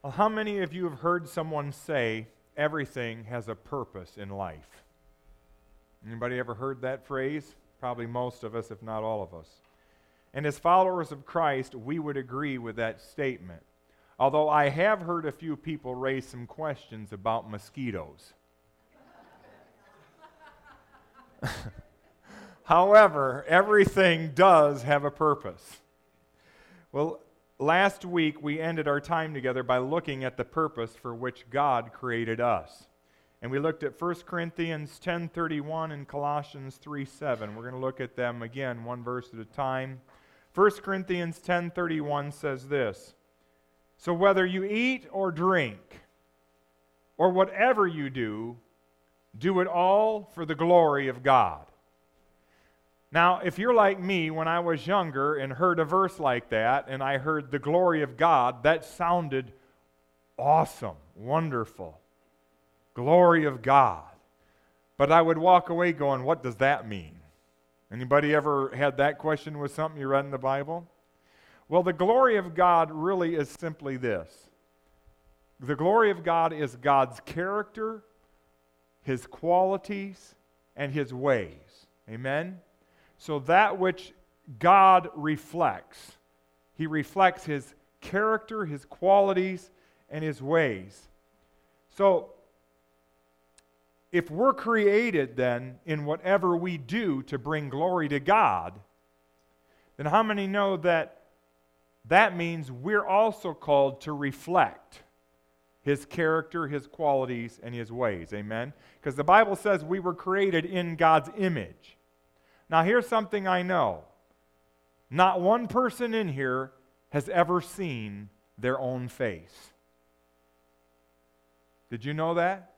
Well, how many of you have heard someone say everything has a purpose in life? Anybody ever heard that phrase? Probably most of us, if not all of us. And as followers of Christ, we would agree with that statement. Although I have heard a few people raise some questions about mosquitoes. However, everything does have a purpose. Well, last week we ended our time together by looking at the purpose for which God created us. And we looked at 1 Corinthians 10:31 and Colossians 3:7. We're going to look at them again, one verse at a time. 1 Corinthians 10:31 says this, "So whether you eat or drink, or whatever you do, do it all for the glory of God." Now, if you're like me, when I was younger and heard a verse like that, and I heard the glory of God, that sounded awesome, wonderful. Glory of God. But I would walk away going, what does that mean? Anybody ever had that question with something you read in the Bible? Well, the glory of God really is simply this. The glory of God is God's character, His qualities, and His ways. Amen? So that which God reflects, He reflects His character, His qualities, and His ways. So, if we're created then in whatever we do to bring glory to God, then how many know that that means we're also called to reflect His character, His qualities, and His ways? Amen? Because the Bible says we were created in God's image. Now here's something I know. Not one person in here has ever seen their own face. Did you know that?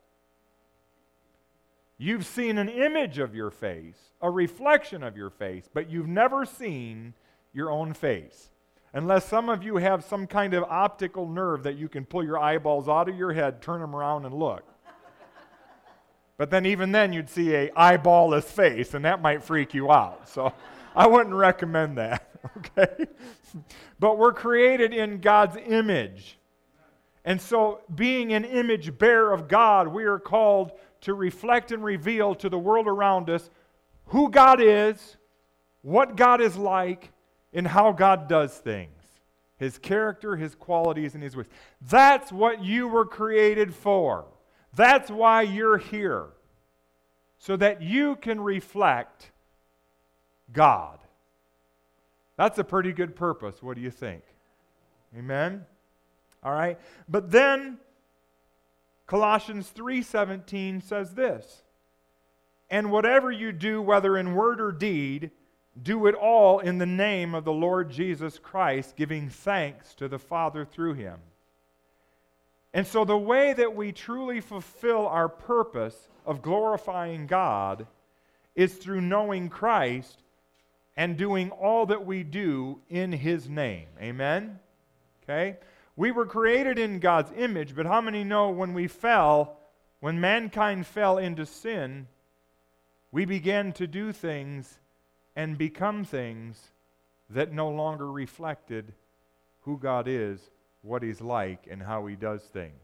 You've seen an image of your face, a reflection of your face, but you've never seen your own face. Unless some of you have some kind of optical nerve that you can pull your eyeballs out of your head, turn them around, and look. But then even then you'd see an eyeballless face, and that might freak you out. So I wouldn't recommend that, okay? But we're created in God's image. And so being an image bearer of God, we are called to reflect and reveal to the world around us who God is, what God is like, and how God does things. His character, His qualities, and His ways. That's what you were created for. That's why you're here. So that you can reflect God. That's a pretty good purpose. What do you think? Amen? All right. But then Colossians 3:17 says this, "And whatever you do, whether in word or deed, do it all in the name of the Lord Jesus Christ, giving thanks to the Father through Him." And so the way that we truly fulfill our purpose of glorifying God is through knowing Christ and doing all that we do in His name. Amen? Okay? We were created in God's image, but how many know when we fell, when mankind fell into sin, we began to do things and become things that no longer reflected who God is, what He's like, and how He does things.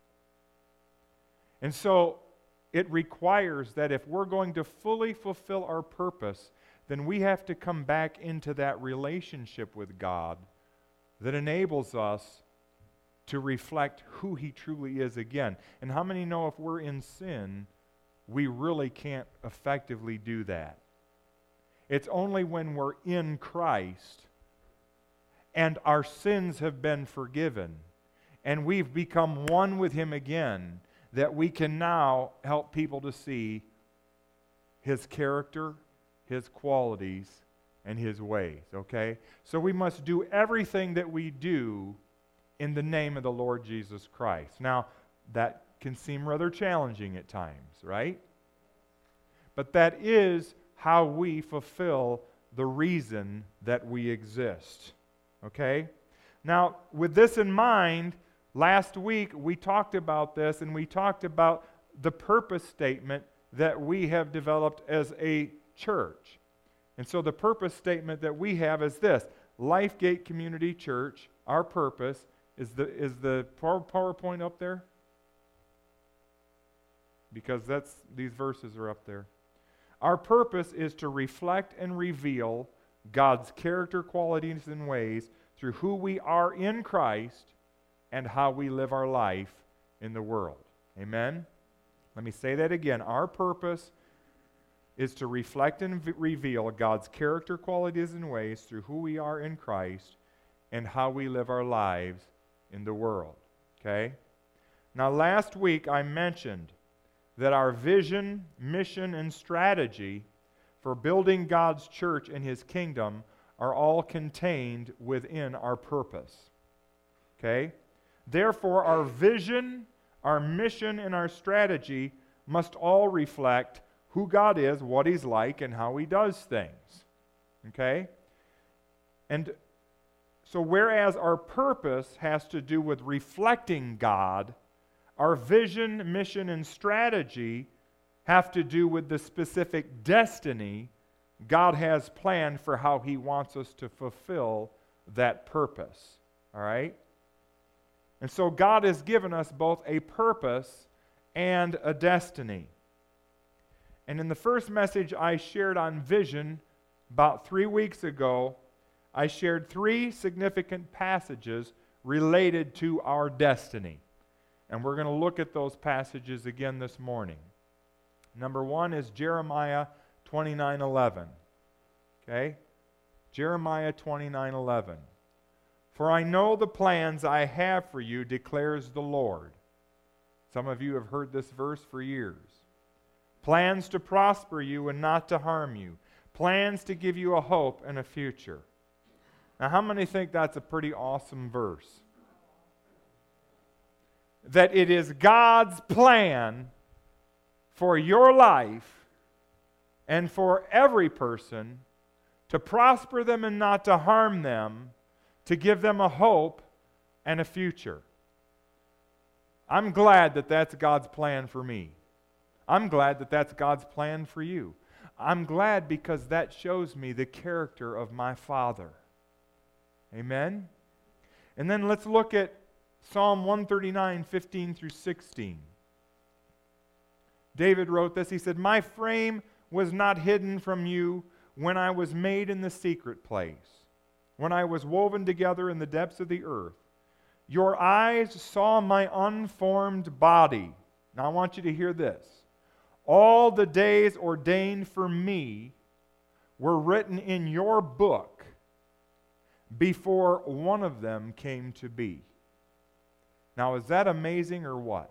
And so it requires that if we're going to fully fulfill our purpose, then we have to come back into that relationship with God that enables us to reflect who He truly is again. And how many know if we're in sin, we really can't effectively do that? It's only when we're in Christ and our sins have been forgiven and we've become one with Him again that we can now help people to see His character, His qualities, and His ways, okay? So we must do everything that we do in the name of the Lord Jesus Christ. Now, that can seem rather challenging at times, right? But that is how we fulfill the reason that we exist, okay? Now, with this in mind, last week we talked about this, and we talked about the purpose statement that we have developed as a church. And so the purpose statement that we have is this: Lifegate Community Church, our purpose Is the PowerPoint up there? Because these verses are up there. Our purpose is to reflect and reveal God's character, qualities, and ways through who we are in Christ and how we live our life in the world. Amen? Let me say that again. Our purpose is to reflect and reveal God's character, qualities, and ways through who we are in Christ and how we live our lives in the world. Okay? Now, last week I mentioned that our vision, mission, and strategy for building God's church and His kingdom are all contained within our purpose. Okay? Therefore, our vision, our mission, and our strategy must all reflect who God is, what He's like, and how He does things. Okay? And so whereas our purpose has to do with reflecting God, our vision, mission, and strategy have to do with the specific destiny God has planned for how He wants us to fulfill that purpose. All right? And so God has given us both a purpose and a destiny. And in the first message I shared on vision about 3 weeks ago, I shared 3 significant passages related to our destiny. And we're going to look at those passages again this morning. Number 1 is Jeremiah 29:11. Okay? Jeremiah 29:11. For I know the plans I have for you, declares the Lord. Some of you have heard this verse for years. Plans to prosper you and not to harm you. Plans to give you a hope and a future. Now, how many think that's a pretty awesome verse? That it is God's plan for your life and for every person to prosper them and not to harm them, to give them a hope and a future. I'm glad that that's God's plan for me. I'm glad that that's God's plan for you. I'm glad because that shows me the character of my Father. Amen? And then let's look at Psalm 139, 15 through 16. David wrote this. He said, My frame was not hidden from you when I was made in the secret place, when I was woven together in the depths of the earth. Your eyes saw my unformed body. Now I want you to hear this. All the days ordained for me were written in your book before one of them came to be. Now, is that amazing or what?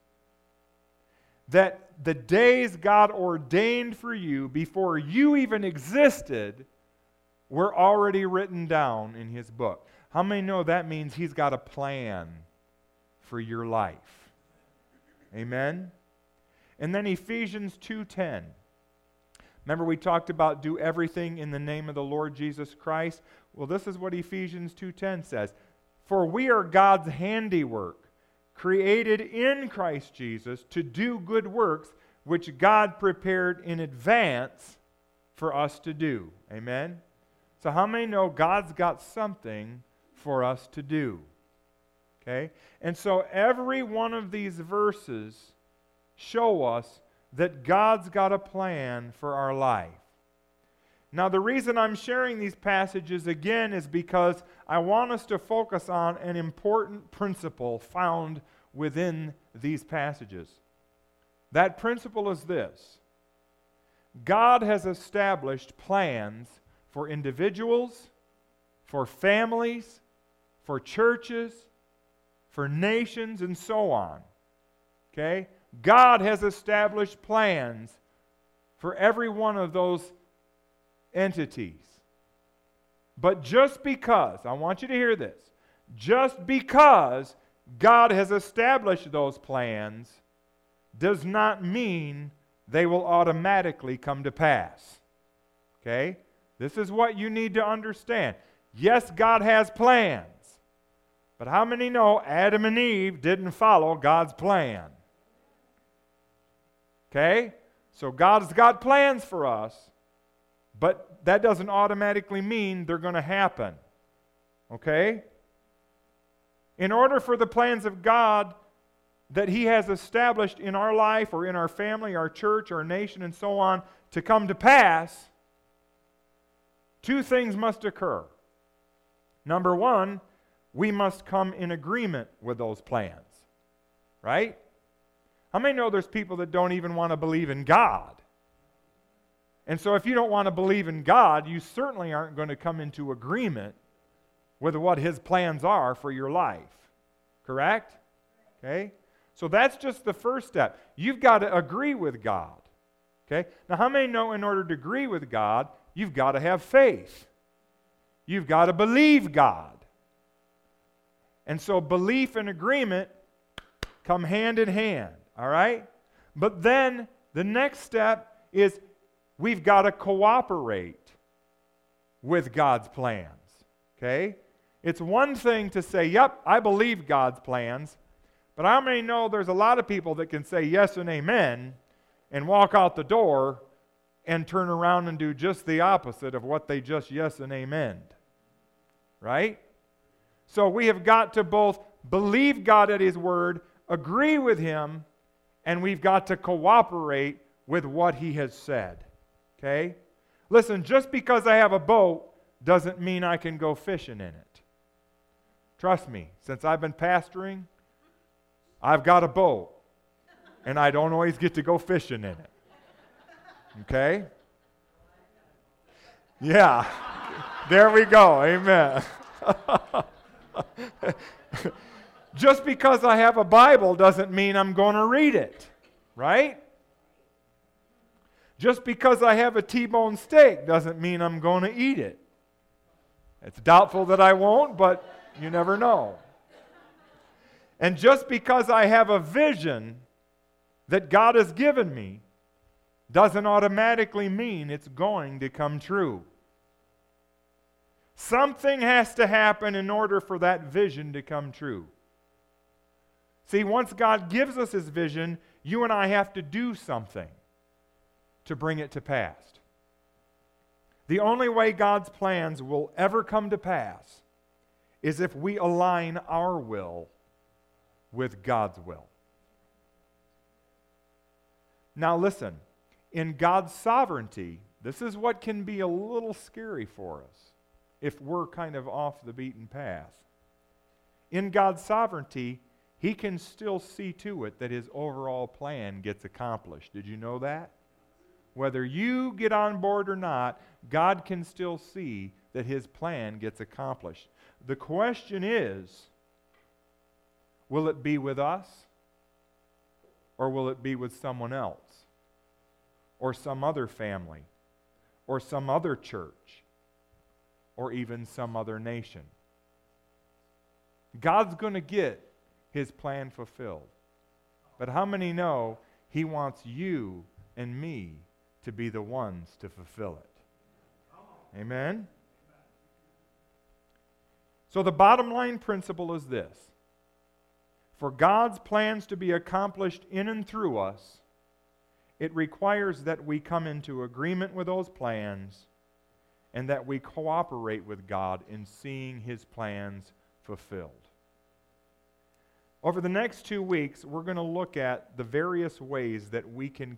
That the days God ordained for you before you even existed were already written down in His book. How many know that means He's got a plan for your life? Amen? And then Ephesians 2:10. Remember we talked about do everything in the name of the Lord Jesus Christ? Well, this is what Ephesians 2:10 says. For we are God's handiwork, created in Christ Jesus to do good works, which God prepared in advance for us to do. Amen? So how many know God's got something for us to do? Okay? And so every one of these verses show us that God's got a plan for our life. Now, the reason I'm sharing these passages again is because I want us to focus on an important principle found within these passages. That principle is this: God has established plans for individuals, for families, for churches, for nations, and so on. Okay? God has established plans for every one of those entities. But just because, I want you to hear this, just because God has established those plans does not mean they will automatically come to pass. Okay? This is what you need to understand. Yes, God has plans. But how many know Adam and Eve didn't follow God's plan? Okay? So God's got plans for us, but that doesn't automatically mean they're going to happen. Okay? In order for the plans of God that He has established in our life or in our family, our church, our nation, and so on to come to pass, two things must occur. Number one, we must come in agreement with those plans, right? How many know there's people that don't even want to believe in God? And so if you don't want to believe in God, you certainly aren't going to come into agreement with what His plans are for your life. Correct? Okay? So that's just the first step. You've got to agree with God. Okay? Now, how many know in order to agree with God, you've got to have faith? You've got to believe God. And so belief and agreement come hand in hand. All right? But then the next step is we've got to cooperate with God's plans. Okay? It's one thing to say, yep, I believe God's plans, but how many know there's a lot of people that can say yes and amen and walk out the door and turn around and do just the opposite of what they just yes and amened. Right? So we have got to both believe God at His Word, agree with Him, and we've got to cooperate with what He has said. Okay? Listen, just because I have a boat doesn't mean I can go fishing in it. Trust me, since I've been pastoring, I've got a boat, and I don't always get to go fishing in it. Okay? Yeah. There we go. Amen. Just because I have a Bible doesn't mean I'm going to read it, right? Just because I have a T-bone steak doesn't mean I'm going to eat it. It's doubtful that I won't, but you never know. And just because I have a vision that God has given me doesn't automatically mean it's going to come true. Something has to happen in order for that vision to come true. See, once God gives us His vision, you and I have to do something to bring it to pass. The only way God's plans will ever come to pass is if we align our will with God's will. Now listen, in God's sovereignty, this is what can be a little scary for us if we're kind of off the beaten path. In God's sovereignty, He can still see to it that His overall plan gets accomplished. Did you know that? Whether you get on board or not, God can still see that His plan gets accomplished. The question is, will it be with us? Or will it be with someone else? Or some other family? Or some other church? Or even some other nation? God's going to get His plan fulfilled. But how many know He wants you and me to be the ones to fulfill it? Amen? So the bottom line principle is this. For God's plans to be accomplished in and through us, it requires that we come into agreement with those plans and that we cooperate with God in seeing His plans fulfilled. Over the next 2 weeks, we're going to look at the various ways that we can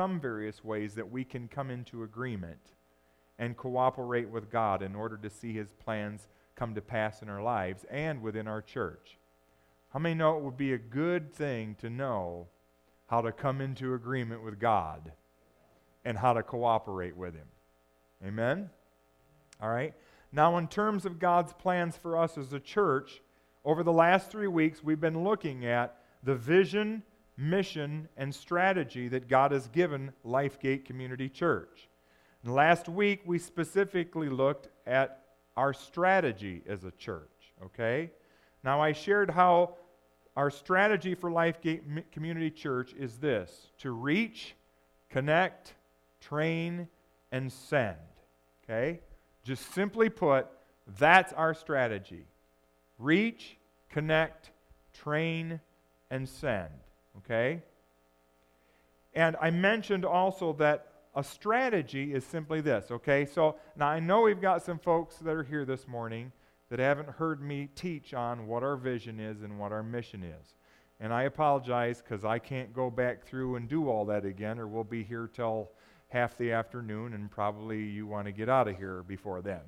come into agreement and cooperate with God in order to see His plans come to pass in our lives and within our church. How many know it would be a good thing to know how to come into agreement with God and how to cooperate with Him? Amen? All right. Now, in terms of God's plans for us as a church, over the last 3 weeks, we've been looking at the vision, mission, and strategy that God has given Lifegate Community Church. And last week, we specifically looked at our strategy as a church, okay? Now, I shared how our strategy for Lifegate Community Church is this: to reach, connect, train, and send, okay? Just simply put, that's our strategy. Reach, connect, train, and send, okay? And I mentioned also that a strategy is simply this, okay? So now I know we've got some folks that are here this morning that haven't heard me teach on what our vision is and what our mission is. And I apologize because I can't go back through and do all that again, or we'll be here till half the afternoon, and probably you want to get out of here before then.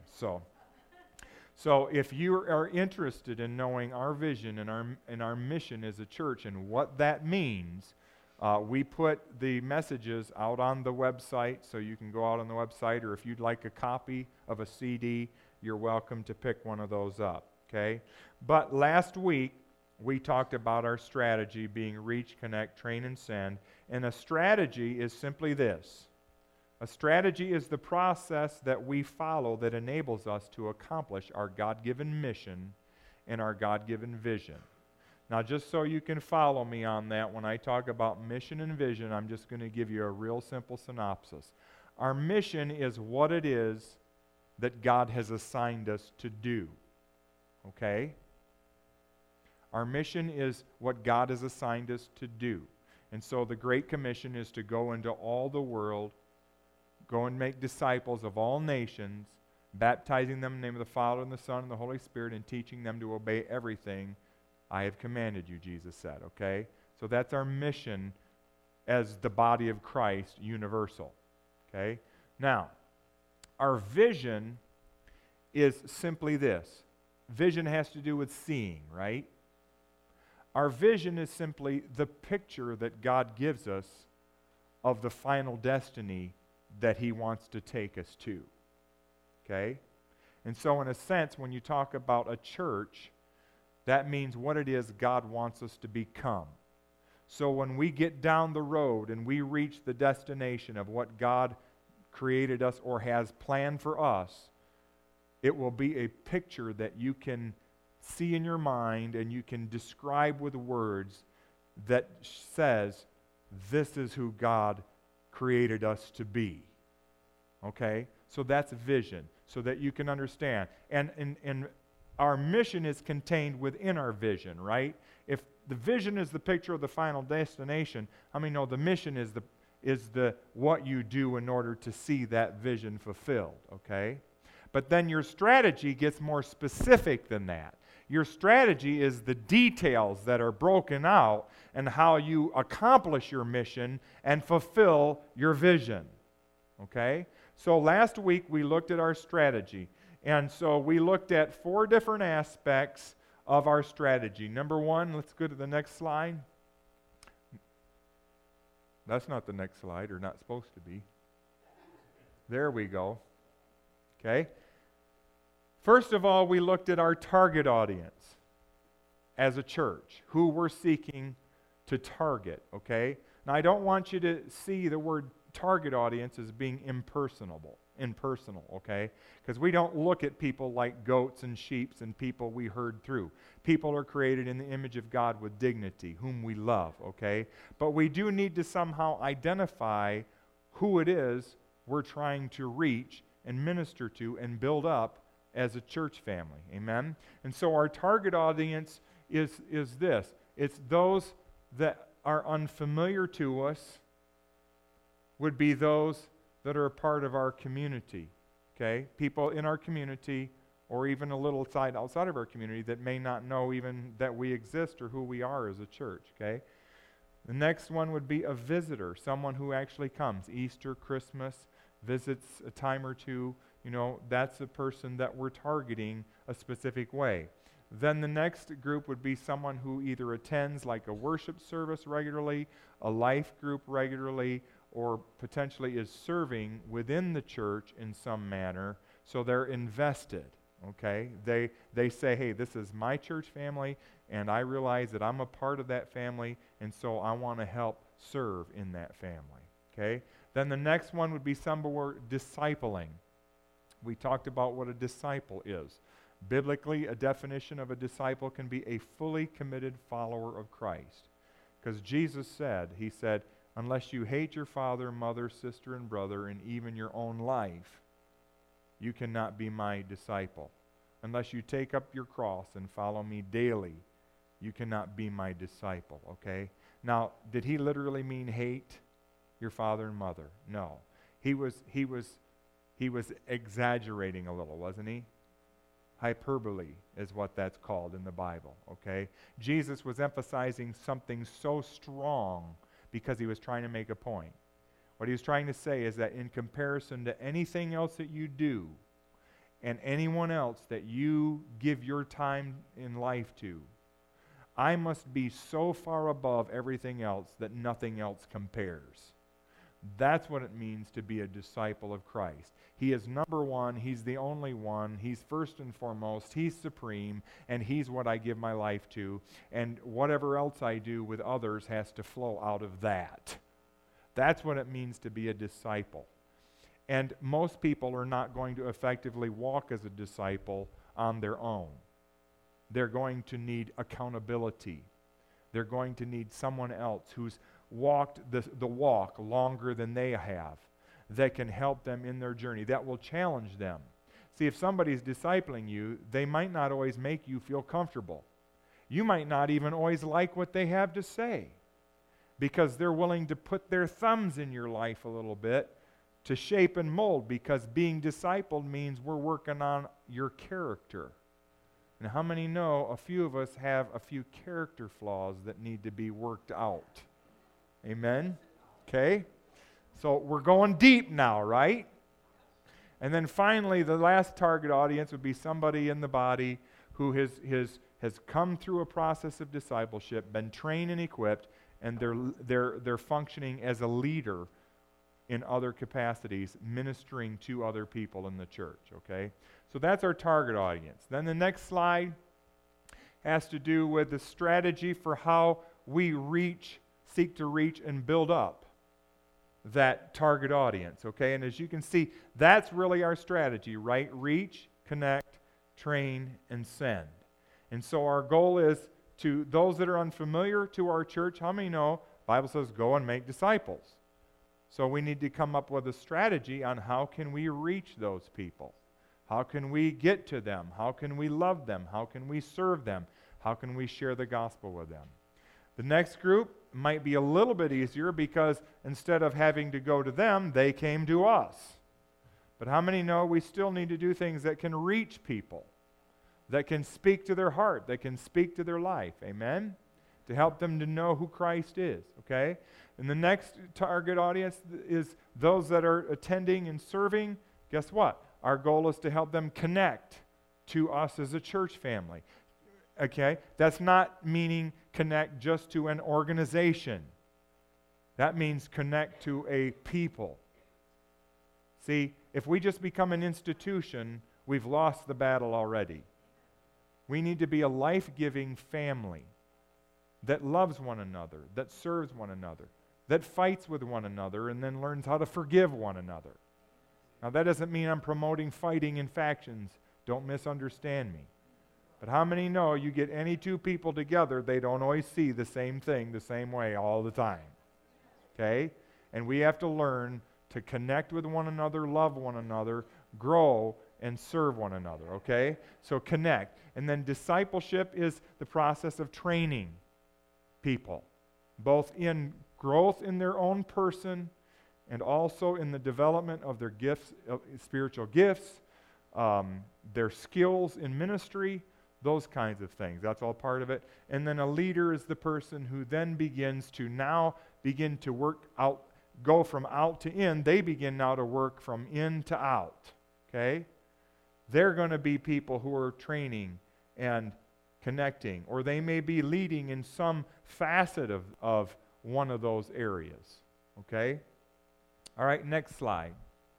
So if you are interested in knowing our vision and our mission as a church and what that means, we put the messages out on the website, so you can go out on the website, or if you'd like a copy of a CD, you're welcome to pick one of those up, okay? But last week, we talked about our strategy being reach, connect, train, and send, and a strategy is simply this. A strategy is the process that we follow that enables us to accomplish our God-given mission and our God-given vision. Now, just so you can follow me on that, when I talk about mission and vision, I'm just going to give you a real simple synopsis. Our mission is what it is that God has assigned us to do. Okay? Our mission is what God has assigned us to do. And so the Great Commission is to go into all the world, go and make disciples of all nations, baptizing them in the name of the Father and the Son and the Holy Spirit, and teaching them to obey everything I have commanded you, Jesus said, okay? So that's our mission as the body of Christ, universal, okay? Now, our vision is simply this. Vision has to do with seeing, right? Our vision is simply the picture that God gives us of the final destiny that He wants to take us to, okay? And so in a sense, when you talk about a church, that means what it is God wants us to become. So when we get down the road and we reach the destination of what God created us or has planned for us, it will be a picture that you can see in your mind and you can describe with words that says, this is who God created us to be. Okay? So that's vision, so that you can understand. And our mission is contained within our vision, right? If the vision is the picture of the final destination, how many know the mission is the what you do in order to see that vision fulfilled, okay? But then your strategy gets more specific than that. Your strategy is the details that are broken out and how you accomplish your mission and fulfill your vision, okay? So last week we looked at our strategy. And so we looked at 4 different aspects of our strategy. Number 1, let's go to the next slide. That's not the next slide, or not supposed to be. There we go. Okay. First of all, we looked at our target audience as a church, who we're seeking to target, okay? Now, I don't want you to see the word target audience as being impersonal, okay? Because we don't look at people like goats and sheep and people we herd through. People are created in the image of God with dignity, whom we love, okay? But we do need to somehow identify who it is we're trying to reach and minister to and build up as a church family, amen? And so our target audience is this. It's those that are unfamiliar to us, would be those that are a part of our community, okay? People in our community, or even a little outside of our community that may not know even that we exist or who we are as a church, okay? The next one would be a visitor, someone who actually comes. Easter, Christmas, visits a time or two, that's a person that we're targeting a specific way. Then the next group would be someone who either attends like a worship service regularly, a life group regularly, or potentially is serving within the church in some manner, so they're invested, okay? They say, hey, this is my church family, and I realize that I'm a part of that family, and so I want to help serve in that family, okay? Then the next one would be somewhere discipling. We talked about what a disciple is. Biblically, a definition of a disciple can be a fully committed follower of Christ. Because Jesus said, He said, unless you hate your father, mother, sister, and brother, and even your own life, you cannot be my disciple. Unless you take up your cross and follow me daily, you cannot be my disciple, okay? Now, did He literally mean hate your father and mother? No. He was exaggerating a little, wasn't He? Hyperbole is what that's called in the Bible, okay? Jesus was emphasizing something so strong because he was trying to make a point. What he was trying to say is that in comparison to anything else that you do and anyone else that you give your time in life to, I must be so far above everything else that nothing else compares. That's what it means to be a disciple of Christ. He is number one. He's the only one. He's first and foremost. He's supreme, and he's what I give my life to. And whatever else I do with others has to flow out of that. That's what it means to be a disciple. And most people are not going to effectively walk as a disciple on their own. They're going to need accountability. They're going to need someone else who's walked the walk longer than they have, that can help them in their journey, that will challenge them. See, if somebody's discipling you, they might not always make you feel comfortable. You might not even always like what they have to say, because they're willing to put their thumbs in your life a little bit to shape and mold, because being discipled means we're working on your character. And how many know a few of us have a few character flaws that need to be worked out? Amen? Okay? So we're going deep now, right? And then finally, the last target audience would be somebody in the body who has come through a process of discipleship, been trained and equipped, and they're functioning as a leader in other capacities, ministering to other people in the church, okay? So that's our target audience. Then the next slide has to do with the strategy for how we seek to reach and build up that target audience, okay? And as you can see, that's really our strategy, right? Reach, connect, train, and send. And so our goal is to those that are unfamiliar to our church, how many know the Bible says go and make disciples? So we need to come up with a strategy on how can we reach those people? How can we get to them? How can we love them? How can we serve them? How can we share the gospel with them? The next group might be a little bit easier because instead of having to go to them, they came to us. But how many know we still need to do things that can reach people, that can speak to their heart, that can speak to their life? Amen? To help them to know who Christ is, okay? And the next target audience is those that are attending and serving. Guess what? Our goal is to help them connect to us as a church family. Okay? That's not meaning connect just to an organization. That means connect to a people. See, if we just become an institution, we've lost the battle already. We need to be a life-giving family that loves one another, that serves one another, that fights with one another, and then learns how to forgive one another. Now, that doesn't mean I'm promoting fighting in factions. Don't misunderstand me. But how many know you get any two people together, they don't always see the same thing the same way all the time? Okay? And we have to learn to connect with one another, love one another, grow, and serve one another. Okay? So connect. And then discipleship is the process of training people, both in growth in their own person and also in the development of their gifts, spiritual gifts, their skills in ministry, those kinds of things. That's all part of it. And then a leader is the person who then begins to work out, go from out to in. They begin now to work from in to out. Okay? They're going to be people who are training and connecting, or they may be leading in some facet of one of those areas. Okay? All right, next slide.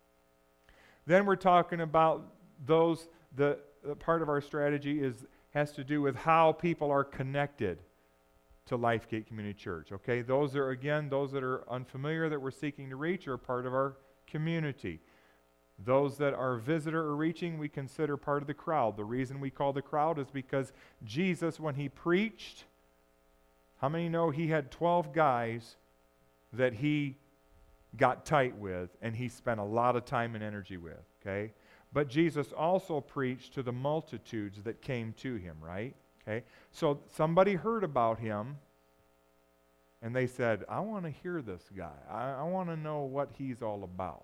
Then we're talking about those, the part of our strategy has to do with how people are connected to Lifegate Community Church. Okay, those that are unfamiliar that we're seeking to reach are part of our community. Those that are visitor or reaching, we consider part of the crowd. The reason we call the crowd is because Jesus, when he preached, how many know he had 12 guys that he got tight with and he spent a lot of time and energy with, okay? But Jesus also preached to the multitudes that came to him, right? Okay? So somebody heard about him and they said, I want to hear this guy. I want to know what he's all about.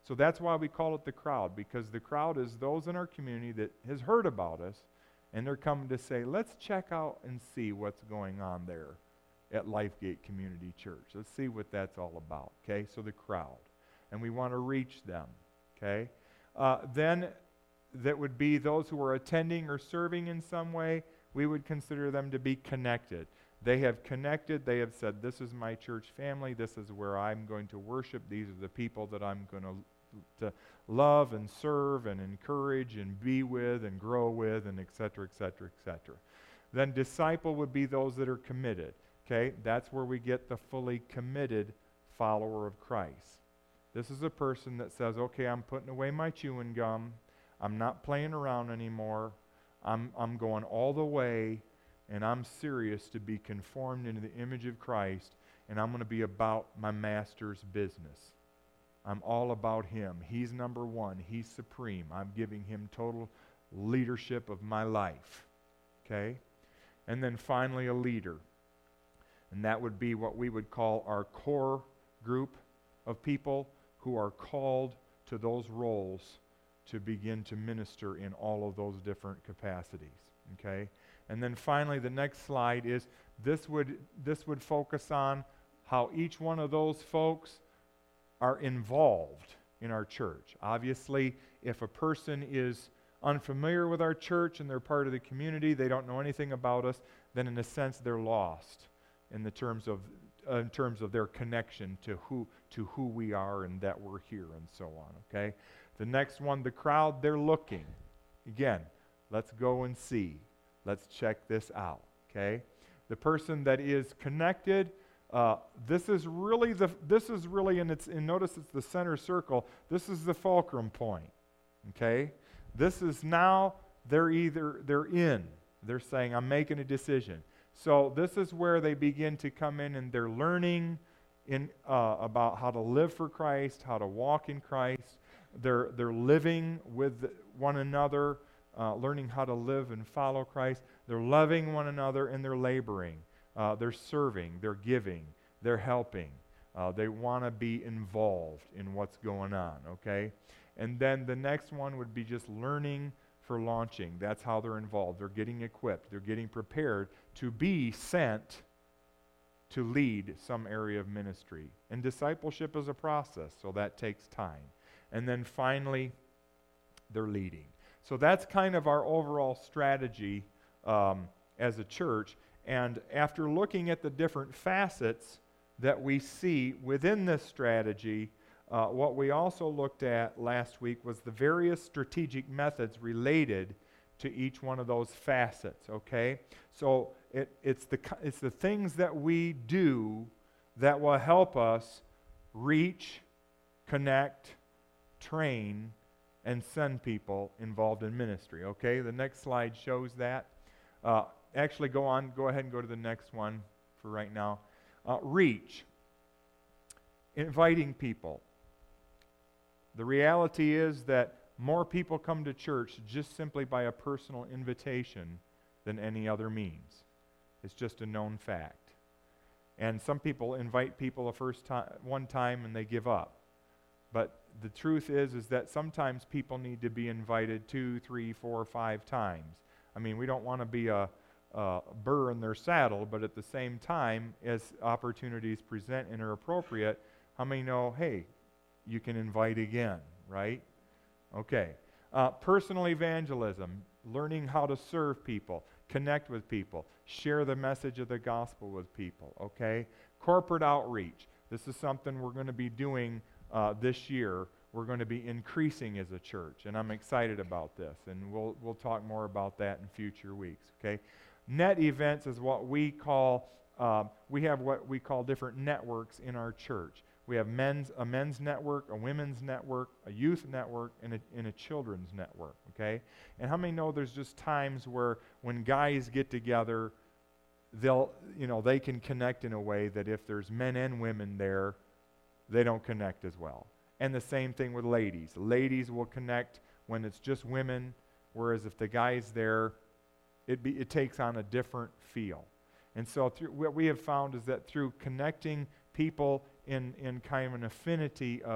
So that's why we call it the crowd, because the crowd is those in our community that has heard about us, and they're coming to say, let's check out and see what's going on there at Lifegate Community Church. Let's see what that's all about, okay? So the crowd. And we want to reach them, okay? Then that would be those who are attending or serving in some way. We would consider them to be connected. They have connected. They have said, this is my church family. This is where I'm going to worship. These are the people that I'm going to love and serve and encourage and be with and grow with, and et cetera, et cetera, et cetera. Then disciple would be those that are committed. Okay, that's where we get the fully committed follower of Christ. This is a person that says, okay, I'm putting away my chewing gum. I'm not playing around anymore. I'm going all the way, and I'm serious to be conformed into the image of Christ, and I'm going to be about my master's business. I'm all about him. He's number one. He's supreme. I'm giving him total leadership of my life. Okay? And then finally, a leader. And that would be what we would call our core group of people who are called to those roles to begin to minister in all of those different capacities. Okay? And then finally, the next slide is this would focus on how each one of those folks are involved in our church. Obviously, if a person is unfamiliar with our church and they're part of the community, they don't know anything about us, then in a sense they're lost in terms of their connection to who we are and that we're here and so on. Okay? The next one, the crowd, they're looking. Again, let's go and see. Let's check this out. Okay? The person that is connected, this is really, and notice it's the center circle. This is the fulcrum point. Okay? This is now, they're in. They're saying, I'm making a decision. So this is where they begin to come in and they're learning about how to live for Christ, how to walk in Christ. They're living with one another, learning how to live and follow Christ. They're loving one another and they're laboring. They're serving, they're giving, they're helping. They want to be involved in what's going on, okay? And then the next one would be just learning for launching. That's how they're involved. They're getting equipped. They're getting prepared to be sent to lead some area of ministry. And discipleship is a process, so that takes time. And then finally, they're leading. So that's kind of our overall strategy as a church. And after looking at the different facets that we see within this strategy, what we also looked at last week was the various strategic methods related to each one of those facets, okay? So it's the things that we do that will help us reach, connect, train, and send people involved in ministry, okay? The next slide shows that. Actually, go ahead and go to the next one for right now. Reach. Inviting people. The reality is that more people come to church just simply by a personal invitation than any other means. It's just a known fact. And some people invite people one time and they give up. But the truth is that sometimes people need to be invited 2, 3, 4, 5 times. I mean, we don't want to be a burr in their saddle, but at the same time, as opportunities present and are appropriate, how many know, hey, you can invite again, right? Okay. Personal evangelism, learning how to serve people, connect with people, share the message of the gospel with people, okay? Corporate outreach. This is something we're going to be doing this year. We're going to be increasing as a church, and I'm excited about this, and we'll talk more about that in future weeks, okay? Net events is what we call, we have what we call different networks in our church. We have a men's network, a women's network, a youth network, and a children's network, okay? And how many know there's just times where when guys get together, they can connect in a way that if there's men and women there, they don't connect as well. And the same thing with ladies. Ladies will connect when it's just women, whereas if the guy's there, it takes on a different feel. And so what we have found is that through connecting people in kind of an affinity of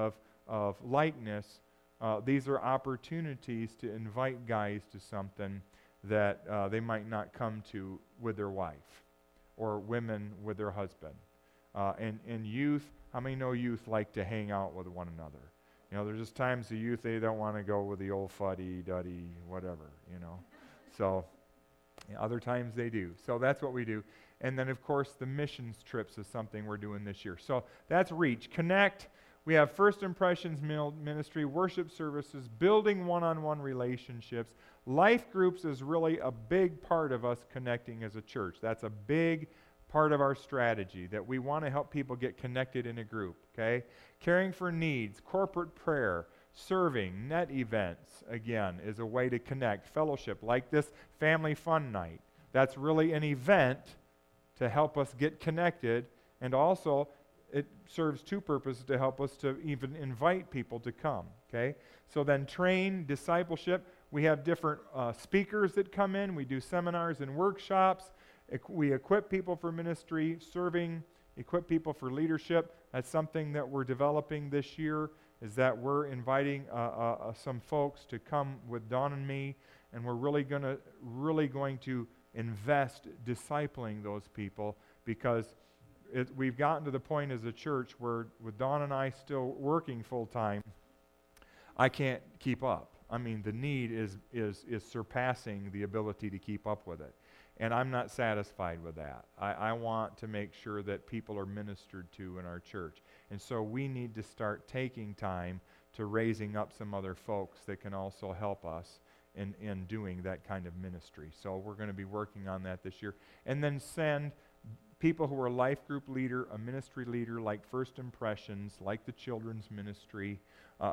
of likeness, these are opportunities to invite guys to something that they might not come to with their wife, or women with their husband. And youth, how many know youth like to hang out with one another? You know, there's just times the youth, they don't want to go with the old fuddy-duddy, whatever, you know. So other times they do. So that's what we do. And then, of course, the missions trips is something we're doing this year. So that's Reach. Connect. We have First Impressions Ministry, worship services, building one-on-one relationships. Life groups is really a big part of us connecting as a church. That's a big part of our strategy, that we want to help people get connected in a group, okay? Caring for needs, corporate prayer, serving, net events, again, is a way to connect. Fellowship, like this family fun night. That's really an event to help us get connected, and also it serves two purposes: to help us to even invite people to come, okay? So then train, discipleship. We have different speakers that come in. We do seminars and workshops. We equip people for ministry, serving, equip people for leadership. That's something that we're developing this year, is that we're inviting some folks to come with Don and me, and we're really going to invest discipling those people, because we've gotten to the point as a church where, with Don and I still working full-time, I can't keep up. I mean, the need is surpassing the ability to keep up with it. And I'm not satisfied with that. I want to make sure that people are ministered to in our church. And so we need to start taking time to raising up some other folks that can also help us in doing that kind of ministry. So we're going to be working on that this year. And then send people who are life group leader, a ministry leader like First Impressions, like the children's ministry,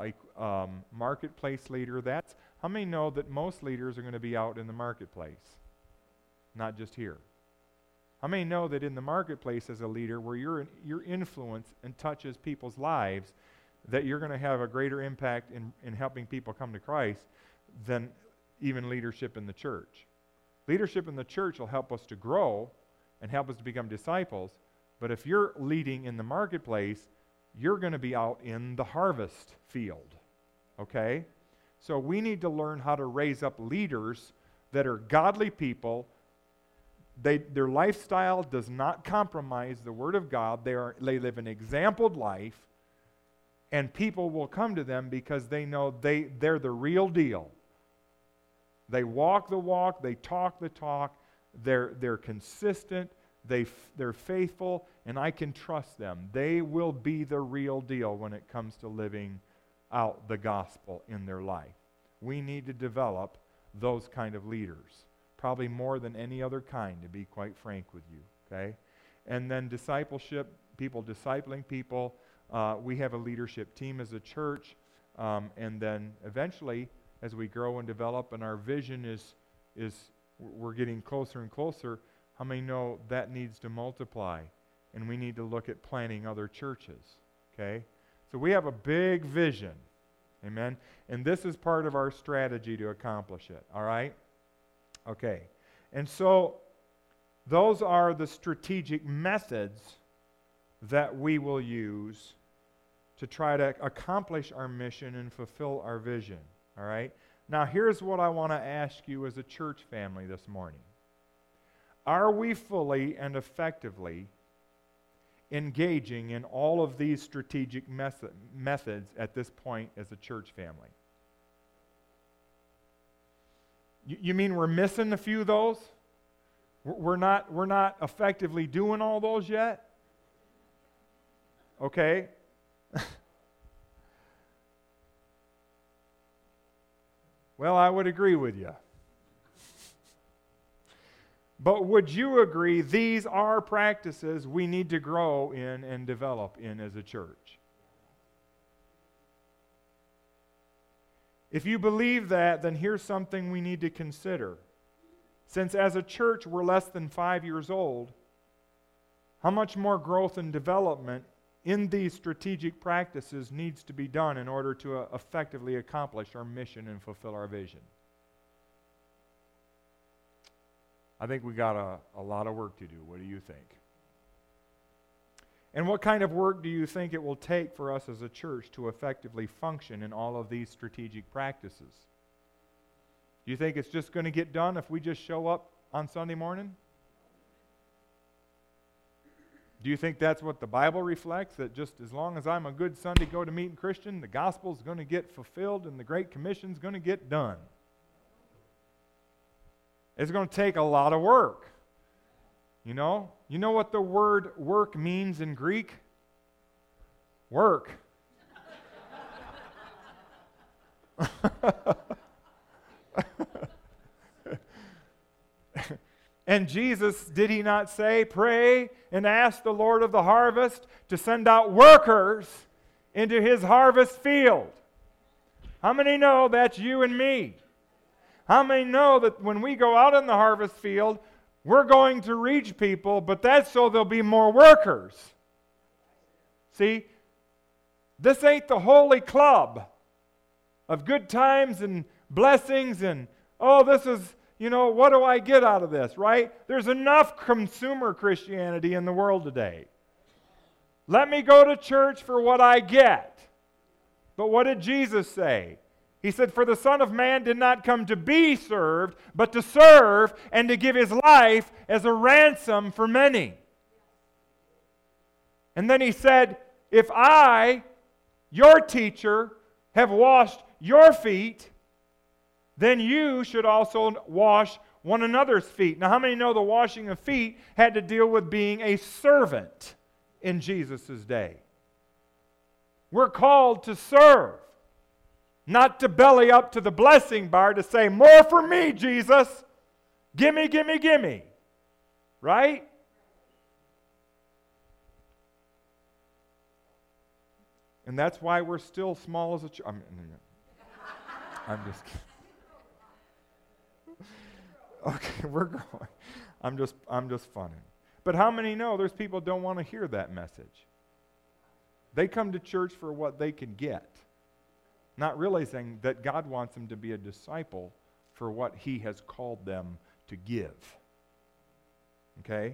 marketplace leader. That's, how many know that most leaders are going to be out in the marketplace? Not just here. How many know that in the marketplace as a leader, where your influence and touches people's lives, that you're going to have a greater impact in helping people come to Christ than even leadership in the church? Leadership in the church will help us to grow and help us to become disciples, but if you're leading in the marketplace, you're going to be out in the harvest field, okay? So we need to learn how to raise up leaders that are godly people. Their lifestyle does not compromise the Word of God. They live an exampled life, and people will come to them because they know they're the real deal. They walk the walk, they talk the talk, they're consistent, they're faithful, and I can trust them. They will be the real deal when it comes to living out the gospel in their life. We need to develop those kind of leaders. Probably more than any other kind, to be quite frank with you, okay? And then discipleship, people discipling people. We have a leadership team as a church, and then eventually, as we grow and develop, and our vision is we're getting closer and closer, how many know that needs to multiply, and we need to look at planting other churches, okay? So we have a big vision, amen? And this is part of our strategy to accomplish it, all right? Okay, and so those are the strategic methods that we will use to try to accomplish our mission and fulfill our vision, all right? Now, here's what I want to ask you as a church family this morning. Are we fully and effectively engaging in all of these strategic methods at this point as a church family? You mean we're missing a few of those? We're not effectively doing all those yet? Okay. Well, I would agree with you. But would you agree these are practices we need to grow in and develop in as a church? If you believe that, then here's something we need to consider. Since as a church we're less than 5 years old, how much more growth and development in these strategic practices needs to be done in order to effectively accomplish our mission and fulfill our vision? I think we got a lot of work to do. What do you think? And what kind of work do you think it will take for us as a church to effectively function in all of these strategic practices? Do you think it's just going to get done if we just show up on Sunday morning? Do you think that's what the Bible reflects, that just as long as I'm a good Sunday go-to-meeting Christian, the gospel's going to get fulfilled and the Great Commission's going to get done? It's going to take a lot of work. You know what the word work means in Greek? Work. And Jesus, did he not say, pray and ask the Lord of the harvest to send out workers into his harvest field? How many know that's you and me? How many know that when we go out in the harvest field, we're going to reach people, but that's so there'll be more workers? See, this ain't the holy club of good times and blessings and, oh, this is, what do I get out of this, right? There's enough consumer Christianity in the world today. Let me go to church for what I get. But what did Jesus say? He said, for the Son of Man did not come to be served, but to serve and to give his life as a ransom for many. And then he said, if I, your teacher, have washed your feet, then you should also wash one another's feet. Now, how many know the washing of feet had to deal with being a servant in Jesus' day? We're called to serve, not to belly up to the blessing bar to say, more for me, Jesus. Gimme, gimme, gimme. Right? And that's why we're still small as a church. I'm just kidding. Okay, we're going. I'm just funning. But how many know there's people don't want to hear that message? They come to church for what they can get, not realizing that God wants them to be a disciple for what he has called them to give. Okay?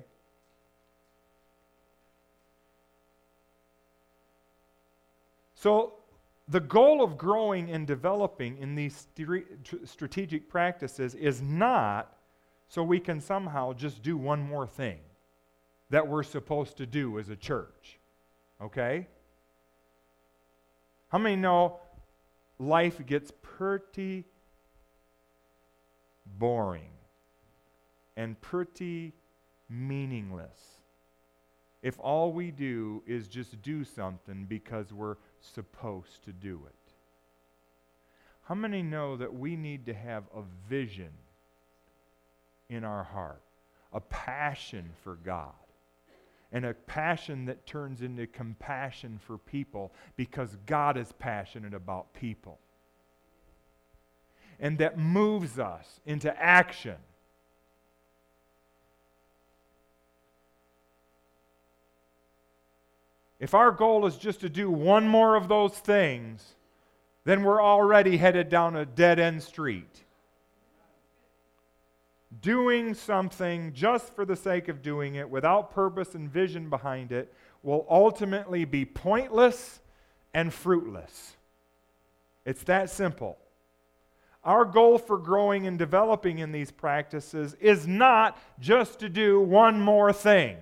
So the goal of growing and developing in these strategic practices is not so we can somehow just do one more thing that we're supposed to do as a church. Okay? How many know life gets pretty boring and pretty meaningless if all we do is just do something because we're supposed to do it? How many know that we need to have a vision in our heart, a passion for God, and a passion that turns into compassion for people because God is passionate about people, and that moves us into action? If our goal is just to do one more of those things, then we're already headed down a dead-end street. Doing something just for the sake of doing it, without purpose and vision behind it, will ultimately be pointless and fruitless. It's that simple. Our goal for growing and developing in these practices is not just to do one more thing.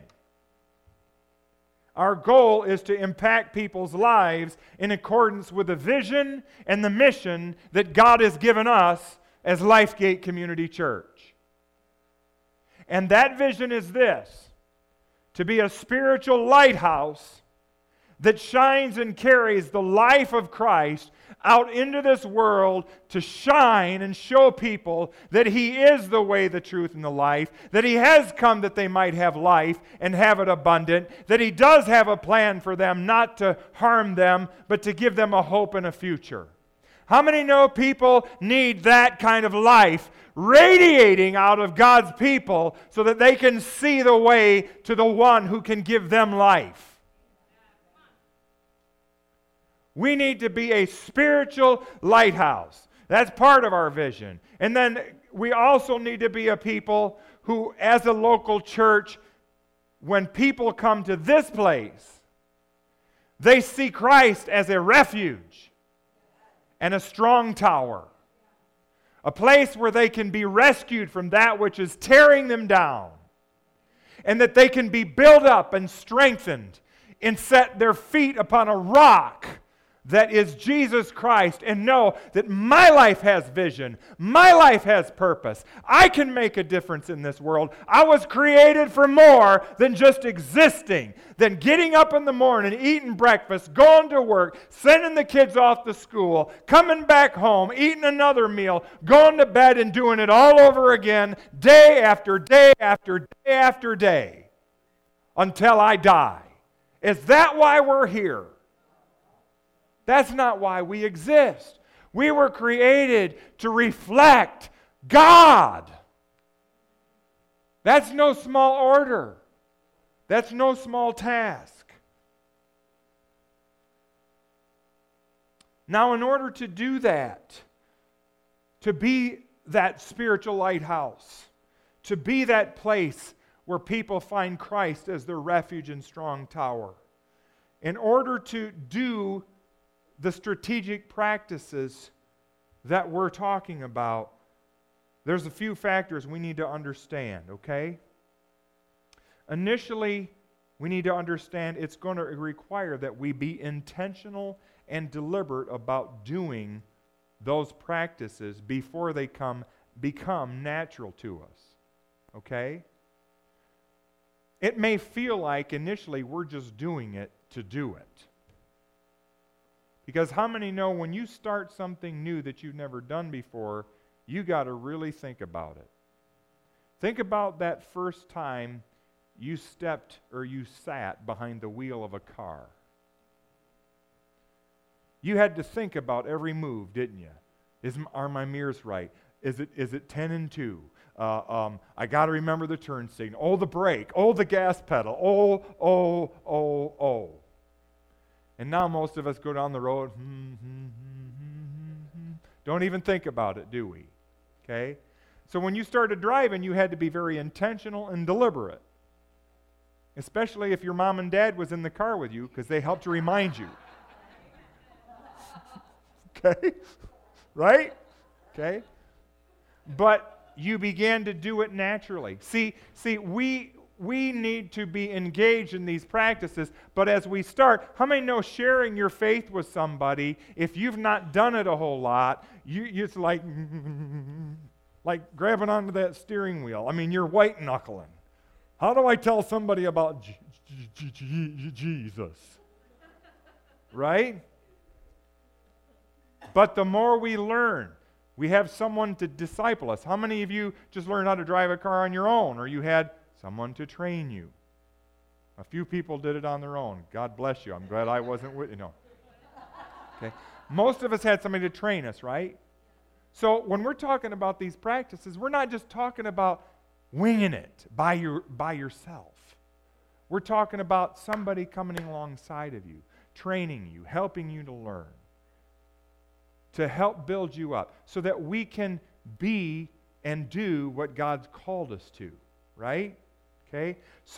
Our goal is to impact people's lives in accordance with the vision and the mission that God has given us as Lifegate Community Church. And that vision is this: to be a spiritual lighthouse that shines and carries the life of Christ out into this world to shine and show people that He is the way, the truth, and the life, that He has come that they might have life and have it abundant, that He does have a plan for them, not to harm them, but to give them a hope and a future. How many know people need that kind of life radiating out of God's people so that they can see the way to the one who can give them life? We need to be a spiritual lighthouse. That's part of our vision. And then we also need to be a people who, as a local church, when people come to this place, They see Christ as a refuge and a strong tower, a place where they can be rescued from that which is tearing them down, and that they can be built up and strengthened and set their feet upon a rock that is Jesus Christ, and know that my life has vision, my life has purpose. I can make a difference in this world. I was created for more than just existing, than getting up in the morning, eating breakfast, going to work, sending the kids off to school, coming back home, eating another meal, going to bed, and doing it all over again, day after day after day after day, until I die. Is that why we're here? That's not why we exist. We were created to reflect God. That's no small order. That's no small task. Now, in order to do that, to be that spiritual lighthouse, to be that place where people find Christ as their refuge and strong tower, in order to do the strategic practices that we're talking about, there's a few factors we need to understand, okay? Initially, we need to understand it's going to require that we be intentional and deliberate about doing those practices before they become natural to us, okay? It may feel like initially we're just doing it to do it. Because how many know when you start something new that you've never done before, you got to really think about it. Think about that first time you stepped or you sat behind the wheel of a car. You had to think about every move, didn't you? Are my mirrors right? Is it 10 and 2? I got to remember the turn signal. Oh, the brake. Oh, the gas pedal. Oh. And now most of us go down the road, don't even think about it, do we? Okay? So when you started driving, you had to be very intentional and deliberate. Especially if your mom and dad was in the car with you, because they helped to remind you. Okay? Right? Okay? But you began to do it naturally. See, we need to be engaged in these practices, but as we start, how many know sharing your faith with somebody, if you've not done it a whole lot, it's like grabbing onto that steering wheel. I mean, you're white knuckling. How do I tell somebody about Jesus? Right? But the more we learn, we have someone to disciple us. How many of you just learned how to drive a car on your own, or you had someone to train you? A few people did it on their own. God bless you. I'm glad I wasn't with you. No. Okay. Most of us had somebody to train us, right? So when we're talking about these practices, we're not just talking about winging it by yourself. We're talking about somebody coming alongside of you, training you, helping you to learn, to help build you up so that we can be and do what God's called us to, right? Okay?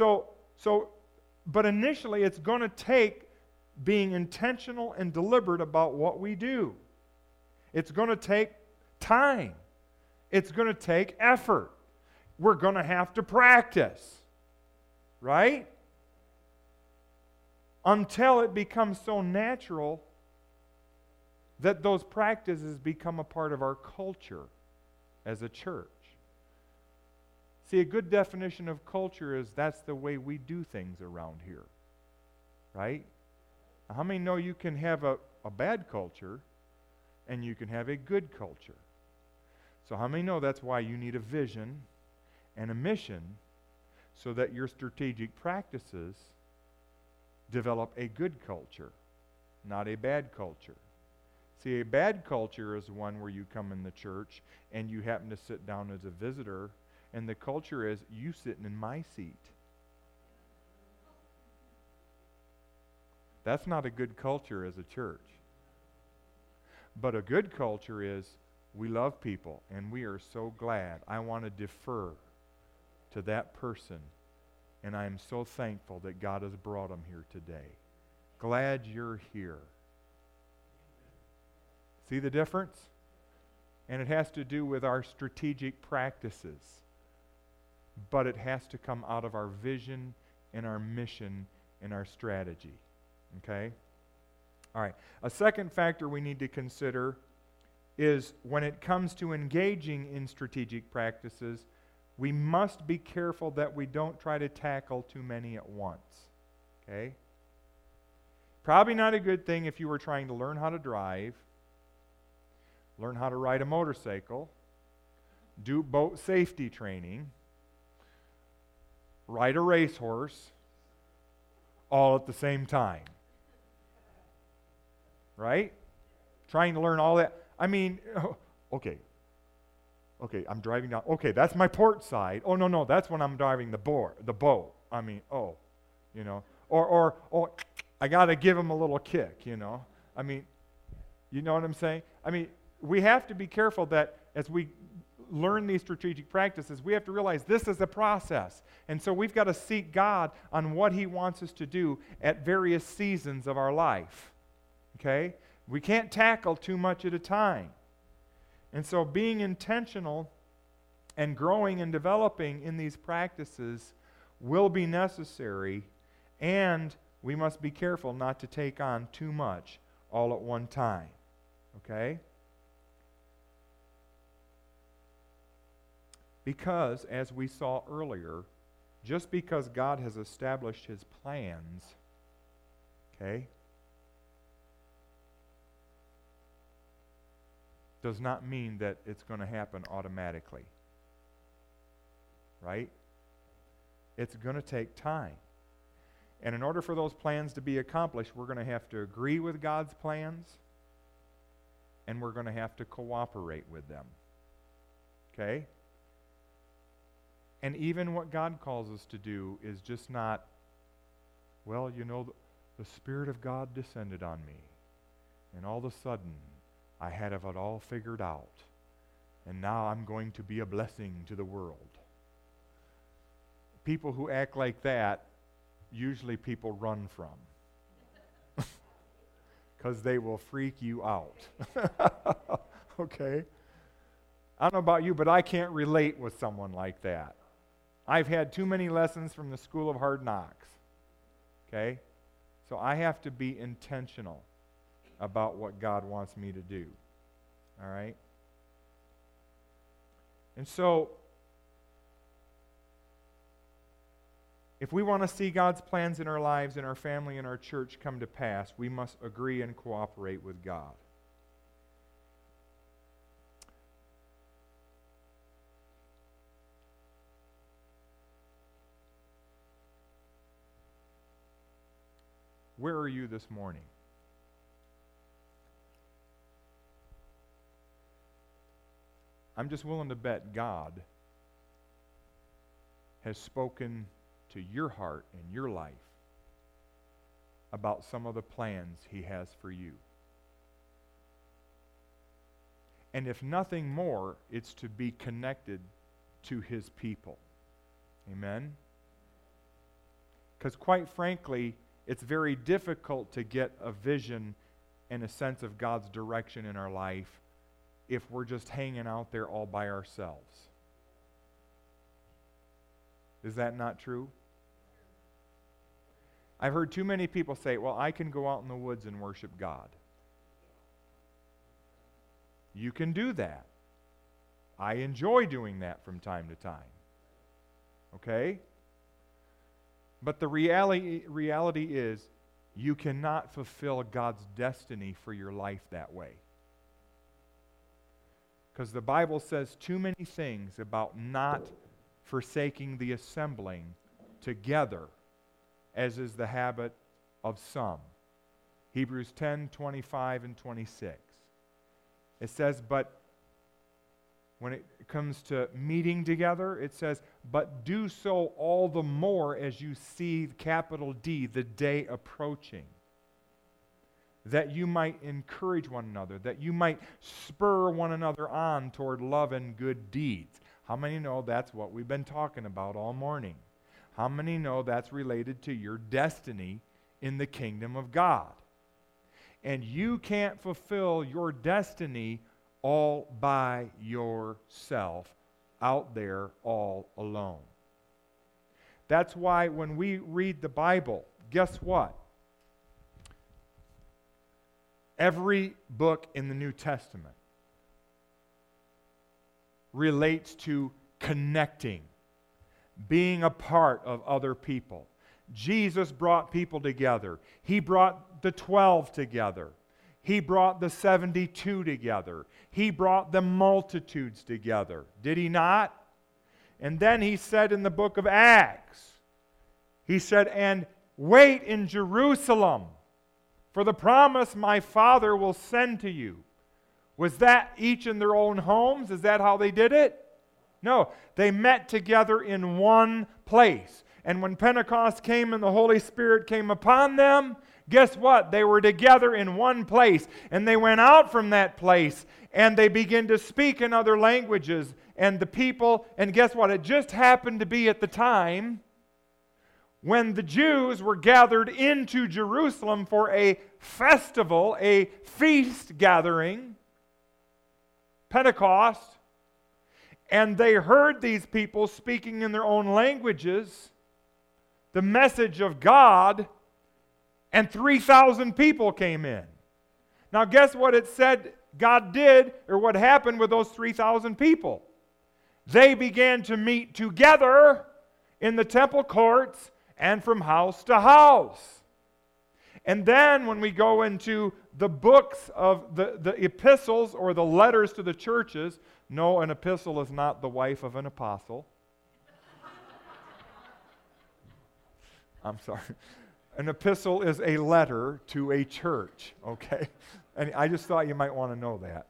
But initially it's going to take being intentional and deliberate about what we do. It's going to take time. It's going to take effort. We're going to have to practice, right? Until it becomes so natural that those practices become a part of our culture as a church. See, a good definition of culture is that's the way we do things around here, right? How many know you can have a bad culture and you can have a good culture? So how many know that's why you need a vision and a mission so that your strategic practices develop a good culture, not a bad culture? See, a bad culture is one where you come in the church and you happen to sit down as a visitor, and the culture is you sitting in my seat. That's not a good culture as a church. But a good culture is we love people, and we are so glad. I want to defer to that person, and I am so thankful that God has brought them here today. Glad you're here. See the difference? And it has to do with our strategic practices. But it has to come out of our vision and our mission and our strategy. Okay? All right. A second factor we need to consider is when it comes to engaging in strategic practices, we must be careful that we don't try to tackle too many at once. Okay? Probably not a good thing if you were trying to learn how to drive, learn how to ride a motorcycle, do boat safety training, ride a racehorse, all at the same time. Right? Trying to learn all that. I mean, okay, I'm driving down. Okay, that's my port side. Oh, no, that's when I'm driving the boat. I mean, or I got to give him a little kick, I mean, you know what I'm saying? I mean, we have to be careful that as we learn these strategic practices, we have to realize this is a process. And so we've got to seek God on what He wants us to do at various seasons of our life. Okay? We can't tackle too much at a time. And so being intentional and growing and developing in these practices will be necessary, and we must be careful not to take on too much all at one time. Okay? Because, as we saw earlier, just because God has established His plans, okay, does not mean that it's going to happen automatically. Right? It's going to take time. And in order for those plans to be accomplished, we're going to have to agree with God's plans, and we're going to have to cooperate with them. Okay? And even what God calls us to do is just not, well, the Spirit of God descended on me, and all of a sudden, I had it all figured out, and now I'm going to be a blessing to the world. People who act like that, usually people run from, because they will freak you out. Okay? I don't know about you, but I can't relate with someone like that. I've had too many lessons from the School of Hard Knocks. Okay? So I have to be intentional about what God wants me to do. All right? And so, if we want to see God's plans in our lives, in our family, in our church come to pass, we must agree and cooperate with God. Where are you this morning? I'm just willing to bet God has spoken to your heart and your life about some of the plans He has for you. And if nothing more, it's to be connected to His people. Amen? Because quite frankly, it's very difficult to get a vision and a sense of God's direction in our life if we're just hanging out there all by ourselves. Is that not true? I've heard too many people say, well, I can go out in the woods and worship God. You can do that. I enjoy doing that from time to time. Okay? But the reality is, you cannot fulfill God's destiny for your life that way. Because the Bible says too many things about not forsaking the assembling together, as is the habit of some. Hebrews 10:25 and 26. It says, but when it comes to meeting together, it says, but do so all the more as you see, capital D, the day approaching, that you might encourage one another, that you might spur one another on toward love and good deeds. How many know that's what we've been talking about all morning? How many know that's related to your destiny in the kingdom of God. And you can't fulfill your destiny all by yourself, out there all alone. That's why when we read the Bible, guess what? Every book in the New Testament relates to connecting, being a part of other people. Jesus brought people together. He brought the 12 together. He brought the 72 together. He brought the multitudes together. Did he not? And then he said in the book of Acts, he said, and wait in Jerusalem for the promise my Father will send to you. Was that each in their own homes? Is that how they did it? No, they met together in one place. And when Pentecost came and the Holy Spirit came upon them, guess what? They were together in one place. And they went out from that place and they began to speak in other languages. And the people, and guess what? It just happened to be at the time when the Jews were gathered into Jerusalem for a festival, a feast gathering, Pentecost, and they heard these people speaking in their own languages the message of God, and 3,000 people came in. Now guess what it said God did, or what happened with those 3,000 people? They began to meet together in the temple courts and from house to house. And then when we go into the books of the epistles or the letters to the churches, no, an epistle is not the wife of an apostle. I'm sorry. An epistle is a letter to a church, okay? And I just thought you might want to know that.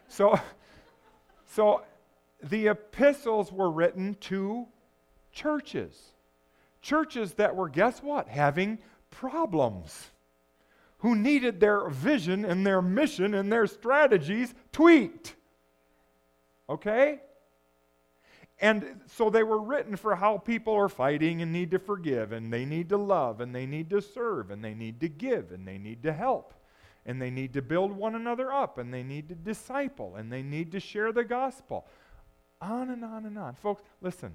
So the epistles were written to churches. Churches that were, guess what? Having problems. Who needed their vision and their mission and their strategies tweaked. Okay? And so they were written for how people are fighting and need to forgive, and they need to love, and they need to serve, and they need to give, and they need to help, and they need to build one another up, and they need to disciple, and they need to share the gospel. On and on and on. Folks, listen.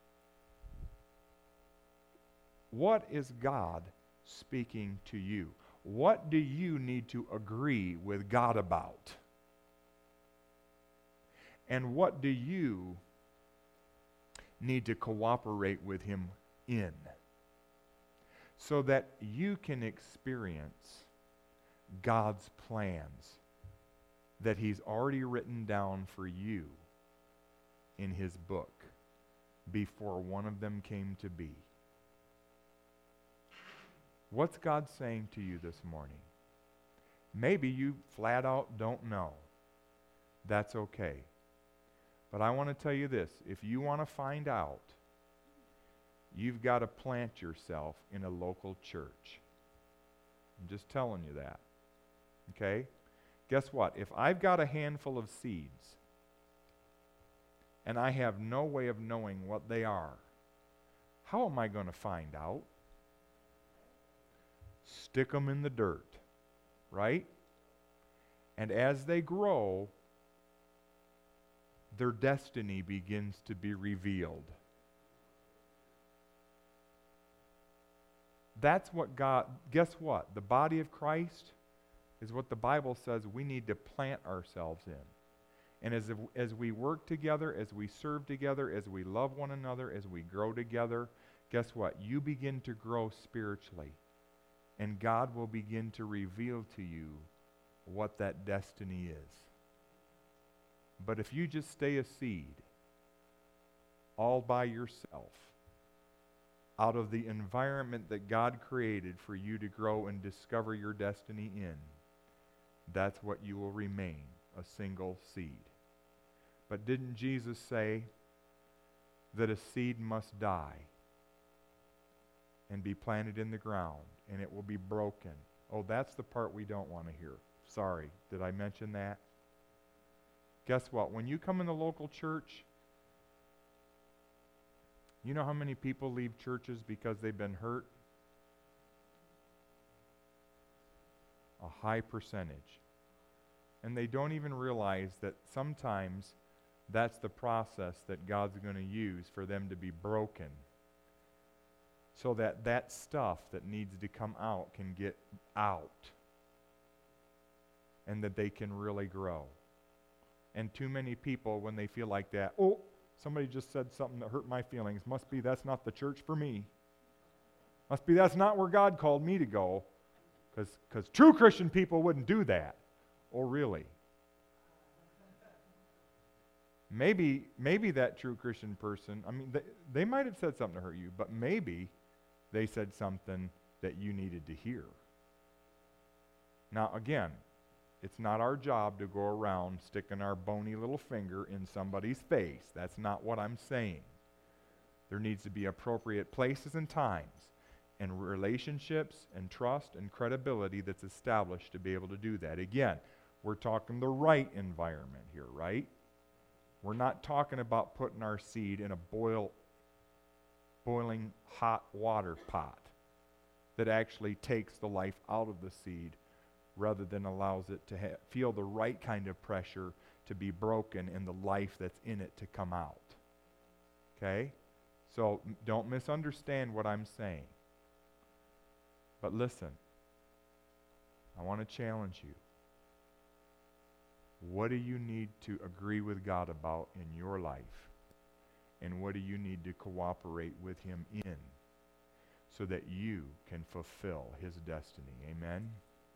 What is God speaking to you? What do you need to agree with God about? And what do you need to cooperate with Him in? So that you can experience God's plans that He's already written down for you in His book before one of them came to be. What's God saying to you this morning? Maybe you flat out don't know. That's okay. But I want to tell you this. If you want to find out, you've got to plant yourself in a local church. I'm just telling you that. Okay? Guess what? If I've got a handful of seeds and I have no way of knowing what they are, how am I going to find out? Stick them in the dirt, right? And as they grow, their destiny begins to be revealed. That's what God, guess what? The body of Christ is what the Bible says we need to plant ourselves in. And as we work together, as we serve together, as we love one another, as we grow together, guess what? You begin to grow spiritually. And God will begin to reveal to you what that destiny is. But if you just stay a seed all by yourself, out of the environment that God created for you to grow and discover your destiny in, that's what you will remain, a single seed. But didn't Jesus say that a seed must die and be planted in the ground, and it will be broken? Oh, that's the part we don't want to hear. Sorry, did I mention that? Guess what? When you come in the local church, you know how many people leave churches because they've been hurt? a high percentage. And they don't even realize that sometimes that's the process that God's going to use for them to be broken, so that that stuff that needs to come out can get out, and that they can really grow. And too many people, when they feel like that, oh, somebody just said something that hurt my feelings. Must be that's not the church for me. Must be that's not where God called me to go, because true Christian people wouldn't do that. Oh, really? Maybe that true Christian person, I mean, they might have said something to hurt you, but maybe they said something that you needed to hear. Now, again, it's not our job to go around sticking our bony little finger in somebody's face. That's not what I'm saying. There needs to be appropriate places and times and relationships and trust and credibility that's established to be able to do that. Again, we're talking the right environment here, right? We're not talking about putting our seed in a boiling hot water pot that actually takes the life out of the seed rather than allows it to feel the right kind of pressure to be broken and the life that's in it to come out. Okay? So don't misunderstand what I'm saying. But listen, I want to challenge you. What do you need to agree with God about in your life? And what do you need to cooperate with Him in so that you can fulfill His destiny? Amen?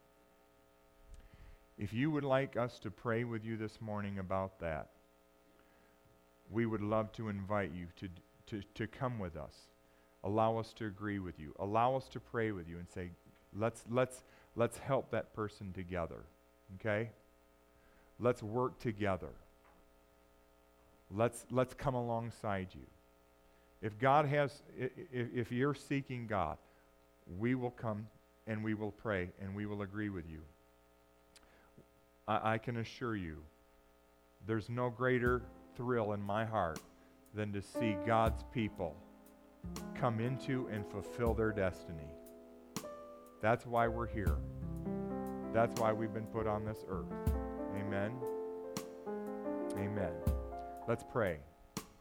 If you would like us to pray with you this morning about that, we would love to invite you to come with us. Allow us to agree with you. Allow us to pray with you and say, let's help that person together. Okay? Let's work together. Let's come alongside you. If you're seeking God, we will come and we will pray and we will agree with you. I can assure you, there's no greater thrill in my heart than to see God's people come into and fulfill their destiny. That's why we're here. That's why we've been put on this earth. Amen. Amen. Let's pray.